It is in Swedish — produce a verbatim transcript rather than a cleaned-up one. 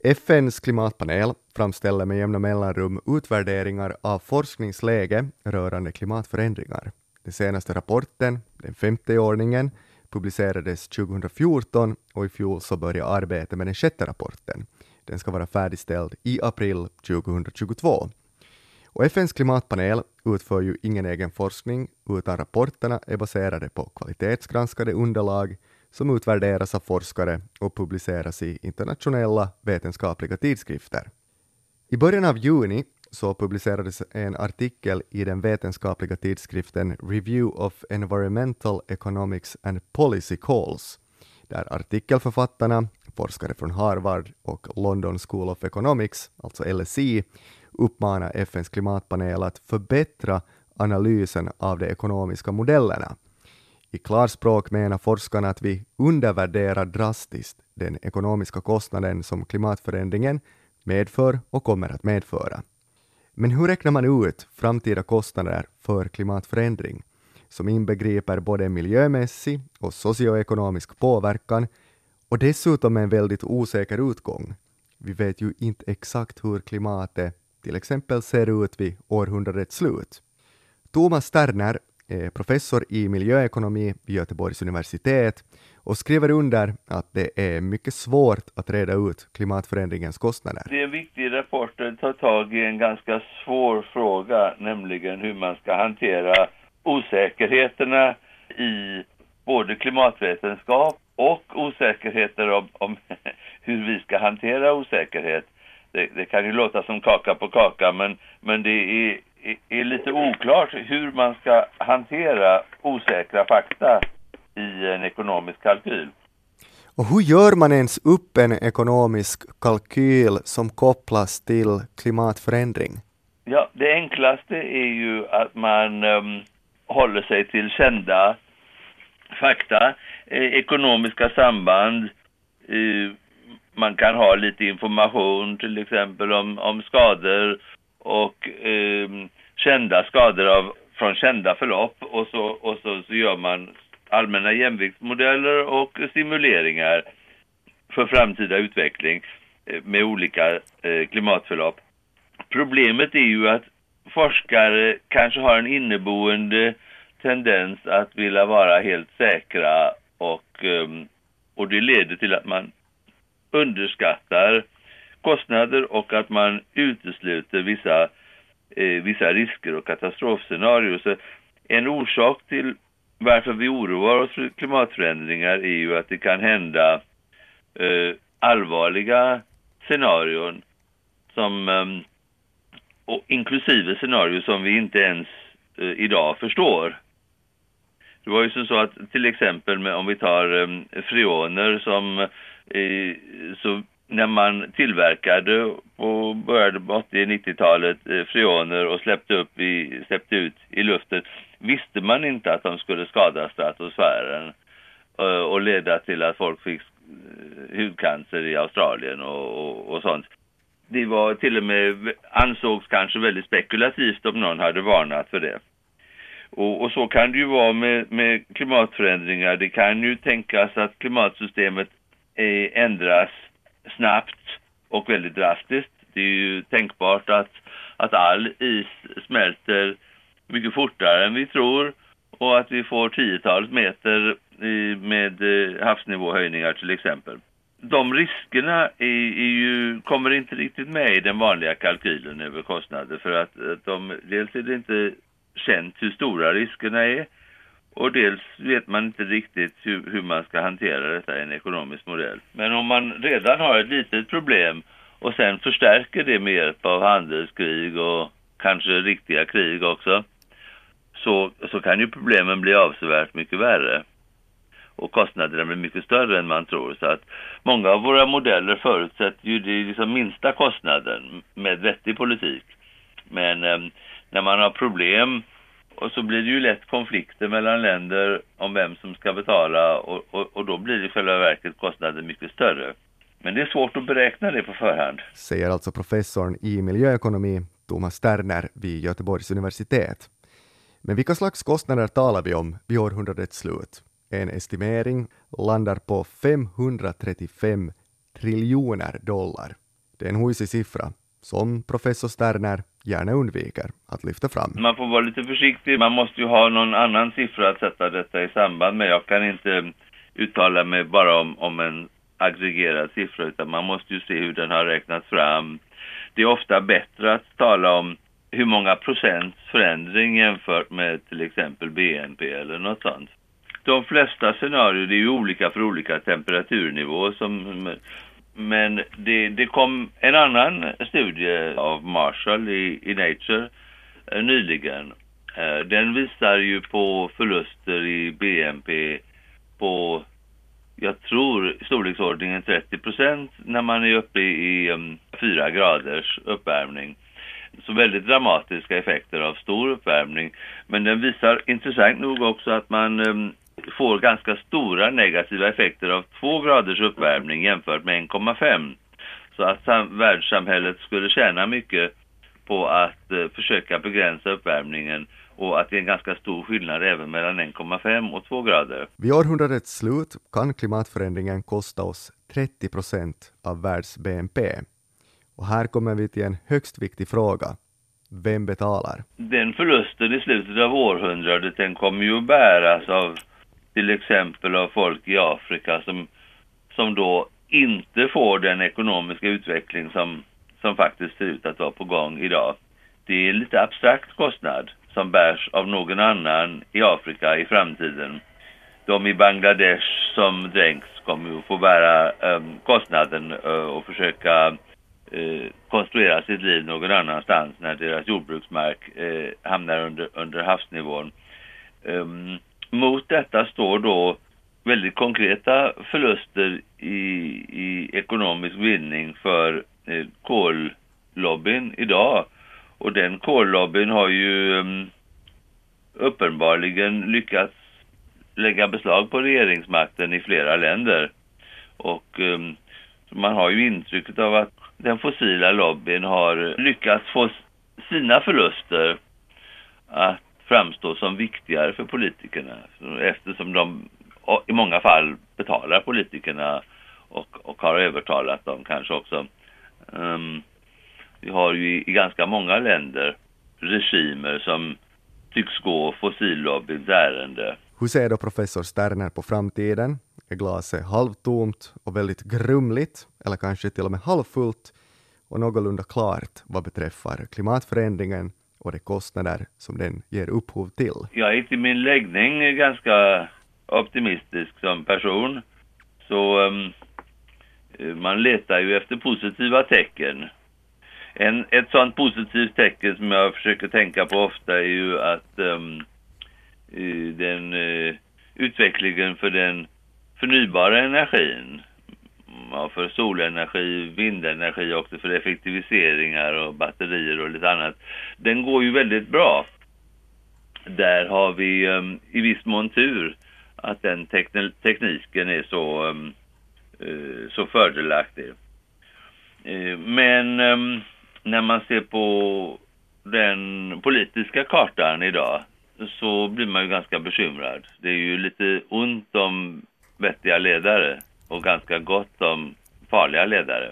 F N:s klimatpanel framställer med jämna mellanrum utvärderingar av forskningsläge rörande klimatförändringar. Den senaste rapporten, den femte i ordningen, publicerades tjugohundrafjorton och i fjol så började arbetet med den sjätte rapporten. Den ska vara färdigställd i april tjugohundratjugotvå. Och F N:s klimatpanel utför ju ingen egen forskning utan rapporterna är baserade på kvalitetsgranskade underlag som utvärderas av forskare och publiceras i internationella vetenskapliga tidskrifter. I början av juni så publicerades en artikel i den vetenskapliga tidskriften Review of Environmental Economics and Policy Calls, där artikelförfattarna, forskare från Harvard och London School of Economics, alltså L S E, uppmanar F N:s klimatpanel att förbättra analysen av de ekonomiska modellerna. I klarspråk menar forskarna att vi undervärderar drastiskt den ekonomiska kostnaden som klimatförändringen medför och kommer att medföra. Men hur räknar man ut framtida kostnader för klimatförändring som inbegriper både miljömässig och socioekonomisk påverkan och dessutom en väldigt osäker utgång? Vi vet ju inte exakt hur klimatet till exempel ser ut vid århundradets slut. Thomas Sterner är professor i miljöekonomi vid Göteborgs universitet och skriver under att det är mycket svårt att reda ut klimatförändringens kostnader. Det är en viktig rapport att ta tag i en ganska svår fråga, nämligen hur man ska hantera osäkerheterna i både klimatvetenskap och osäkerheter om, om hur vi ska hantera osäkerhet. Det, det kan ju låta som kaka på kaka, men, men det är, är, är lite oklart hur man ska hantera osäkra fakta i en ekonomisk kalkyl. Och hur gör man ens upp en ekonomisk kalkyl som kopplas till klimatförändring? Ja, det enklaste är ju att man um, håller sig till kända fakta, eh, ekonomiska samband. Eh, man kan ha lite information till exempel om, om skador och eh, kända skador av, från kända förlopp och så, och så, så gör man allmänna jämviktsmodeller och simuleringar för framtida utveckling eh, med olika eh, klimatförlopp. Problemet är ju att forskare kanske har en inneboende tendens att vilja vara helt säkra och, um, och det leder till att man underskattar kostnader och att man utesluter vissa, eh, vissa risker och katastrofscenarier. Så en orsak till varför vi oroar oss för klimatförändringar är ju att det kan hända eh, allvarliga scenarion som um, och inklusive scenarier som vi inte ens eh, idag förstår. Det var ju så att till exempel med, om vi tar um, freoner som eh, så när man tillverkade på började på åttio- och nittiotalet eh, freoner och släppte upp i släppte ut i luften, visste man inte att de skulle skada stratosfären eh, och leda till att folk fick eh, hudcancer i Australien och, och, och sånt. Det var till och med ansågs kanske väldigt spekulativt om någon hade varnat för det. Och, och så kan det ju vara med, med klimatförändringar. Det kan ju tänkas att klimatsystemet eh, ändras snabbt och väldigt drastiskt. Det är ju tänkbart att, att all is smälter mycket fortare än vi tror och att vi får tiotals meter i, med eh, havsnivåhöjningar till exempel. De riskerna är, är ju, kommer inte riktigt med i den vanliga kalkylen över kostnader för att, att de, dels är det inte känt hur stora riskerna är och dels vet man inte riktigt hur, hur man ska hantera detta i en ekonomisk modell. Men om man redan har ett litet problem och sen förstärker det med hjälp av handelskrig och kanske riktiga krig också, så, så kan ju problemen bli avsevärt mycket värre. Och kostnaderna blir mycket större än man tror. Så att många av våra modeller förutsätter ju det liksom minsta kostnaden med vettig politik. Men eh, när man har problem och så blir det ju lätt konflikter mellan länder om vem som ska betala och, och, och då blir det i själva verket kostnaden mycket större. Men det är svårt att beräkna det på förhand. Säger alltså professorn i miljöekonomi Thomas Sterner vid Göteborgs universitet. Men vilka slags kostnader talar vi om vid århundradets slut? En estimering landar på femhundratrettiofem triljoner dollar. Det är en hojsig siffra som professor Sterner gärna undviker att lyfta fram. Man får vara lite försiktig. Man måste ju ha någon annan siffra att sätta detta i samband med. Jag kan inte uttala mig bara om, om en aggregerad siffra, utan man måste ju se hur den har räknats fram. Det är ofta bättre att tala om hur många procents förändring jämfört med till exempel B N P eller något sånt. De flesta scenarier är ju olika för olika temperaturnivåer, som, men det, det kom en annan studie av Marshall i, i Nature eh, nyligen. Eh, den visar ju på förluster i B N P på, jag tror, storleksordningen trettio procent när man är uppe i um, fyra graders uppvärmning. Så väldigt dramatiska effekter av stor uppvärmning. Men den visar intressant nog också att man um, får ganska stora negativa effekter av två graders uppvärmning jämfört med en komma fem. Så att sam- världssamhället skulle tjäna mycket på att uh, försöka begränsa uppvärmningen, och att det är en ganska stor skillnad även mellan en komma fem och två grader. Vid århundradets slut kan klimatförändringen kosta oss trettio procent av världs B N P. Och här kommer vi till en högst viktig fråga. Vem betalar? Den förlusten i slutet av århundradet, den kommer ju att bäras av till exempel av folk i Afrika som, som då inte får den ekonomiska utveckling som, som faktiskt ser ut att vara på gång idag. Det är en lite abstrakt kostnad som bärs av någon annan i Afrika i framtiden. De i Bangladesh som dränks kommer att få bära um, kostnaden uh, och försöka uh, konstruera sitt liv någon annanstans när deras jordbruksmark uh, hamnar under, under havsnivån. Um, mot detta står då väldigt konkreta förluster i, i ekonomisk vinning för uh, kollobbyn idag. Och den kollobbyn har ju um, uppenbarligen lyckats lägga beslag på regeringsmakten i flera länder. Och um, man har ju intrycket av att den fossila lobbyn har lyckats få sina förluster att framstå som viktigare för politikerna. Eftersom de i många fall betalar politikerna och, och har övertalat dem kanske också. Um, Vi har ju i, i ganska många länder regimer som tycks gå fossillobbyns ärende. Hur ser då professor Sterner på framtiden? Är glaset halvtomt och väldigt grumligt, eller kanske till och med halvfullt och någorlunda klart vad beträffar klimatförändringen och de kostnader som den ger upphov till? Jag är till min läggning ganska optimistisk som person, så um, man letar ju efter positiva tecken. En, ett sådant positivt tecken som jag försöker tänka på ofta är ju att um, den uh, utvecklingen för den förnybara energin, ja, för solenergi, vindenergi och också för effektiviseringar och batterier och lite annat, den går ju väldigt bra. Där har vi um, i viss mån tur att den tekn- tekniken är så, um, uh, så fördelaktig. Uh, men um, när man ser på den politiska kartan idag så blir man ju ganska bekymrad. Det är ju lite ont om vettiga ledare och ganska gott om farliga ledare.